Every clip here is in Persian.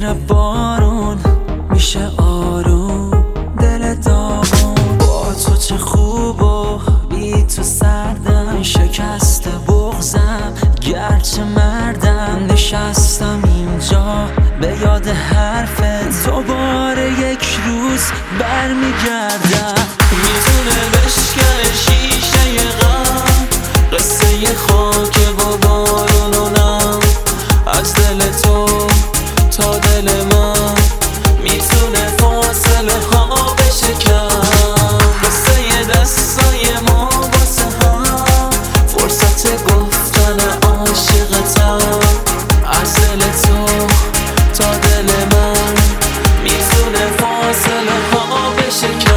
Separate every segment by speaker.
Speaker 1: زیر بارون میشه آروم دل داغون. با تو چه خوب و بی تو سردم، شکست بغزم گرچه مردم. نشستم اینجا به یاد حرفت، دوباره یک روز برمیگردم. میتونه بشکنه شیشه غم، قصه خاک و بارونم. از دل تو تا دل من میتونه فاصله ها بشکن. قصه دستای ما واسه هم، فرصت گفتن عاشقتم. از دل تو تا دل من میتونه فاصله ها بشکن.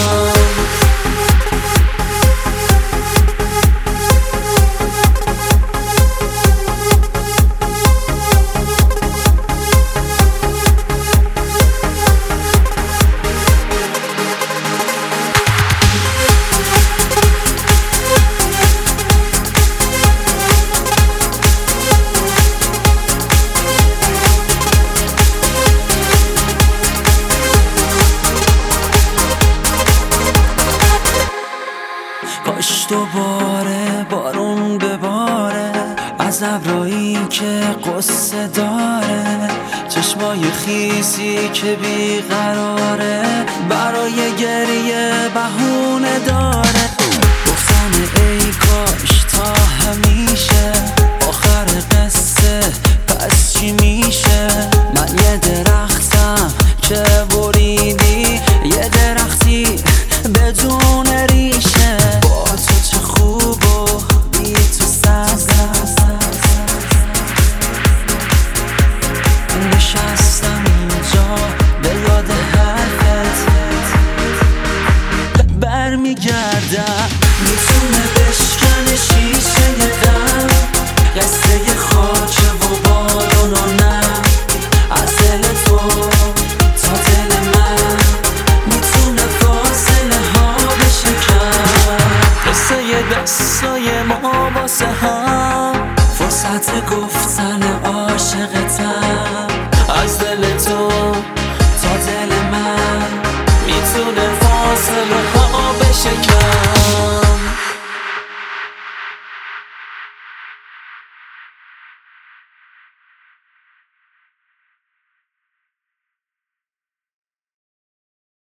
Speaker 1: کاش دوباره بارون بباره از ابرایی که قصه داره. چشمای خیسی که بیقراره برای گریه بهونه داره. گفتن ای کاش تا همیشه آخر قصه، پس چی میشه؟ من یه درختم که بریدی، یه درختی بدون ریشه. با تو چه خوب و بی تو سردم، نشستم اینجا به یاد حرفت برمیگردم. میتونه بشکنه شیشه غم، قصه خاک و بارون و نم. از دل تو تا دل من میتونه فاصله ها بشکن. قصه دستای ما واسه هم، فرصت گفتن عاشقتم. از دل تو